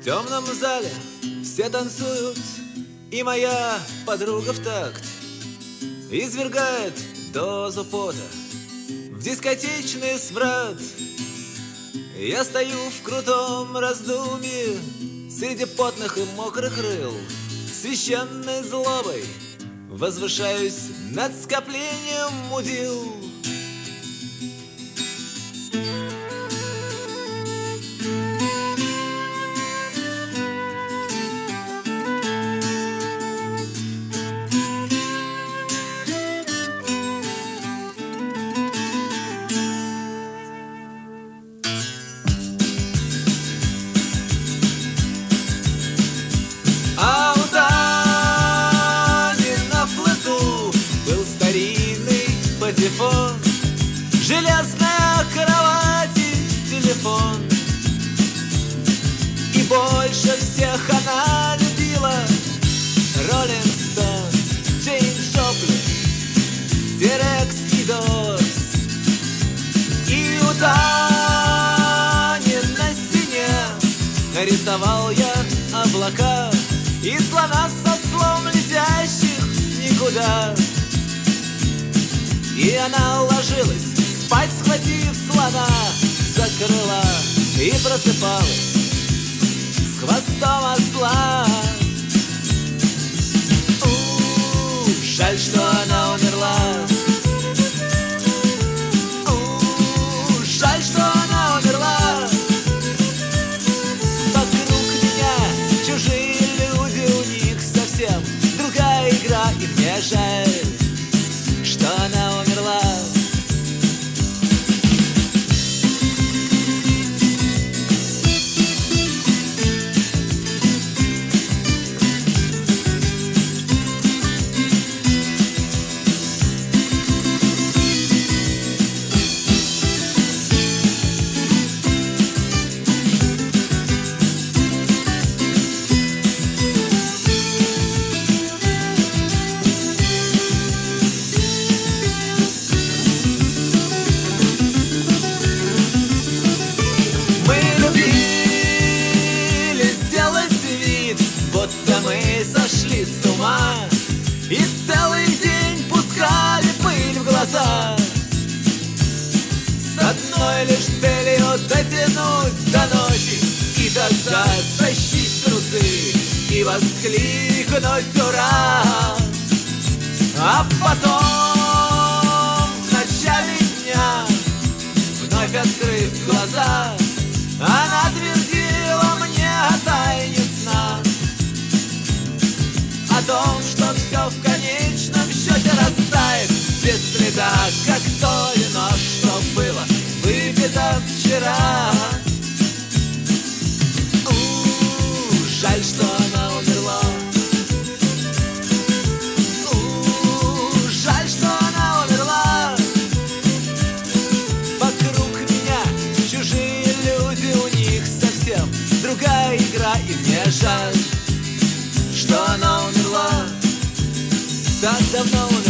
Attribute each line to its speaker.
Speaker 1: В темном зале все танцуют, и моя подруга в такт извергает дозу пота в дискотечный смрад. Я стою в крутом раздумье среди потных и мокрых рыл, священной злобой возвышаюсь над скоплением мудил. А у Тани на флоту был старинный патефон, железная кровать и телефон. И больше всех она любила Роллинг Стоунс, Джейн Джоплин, Тирекс и Дорс. И у Тани на стене нарисовал я облака и слона со слом летящих никуда. И она ложилась спать, схватив слона за крыла, и просыпалась с хвостом осла. Жаль, что она умерла. Жаль, что она умерла. Вокруг меня чужие люди, у них совсем другая игра, и мне жаль, что она умерла. Сошли с ума и целый день пускали пыль в глаза, с одной лишь целью дотянуть до ночи, и тогда стащить трусы и воскликнуть «Ура!». А потом в начале дня, вновь открыв глаза, она твердила мне о тайне сна, о том, что все в конечном счете растает без следа, как то вино, что было выпито вчера. Жаль, что она умерла. Жаль, что она умерла. Вокруг меня чужие люди, у них совсем другая игра, и мне жаль, что она умерла. Так давно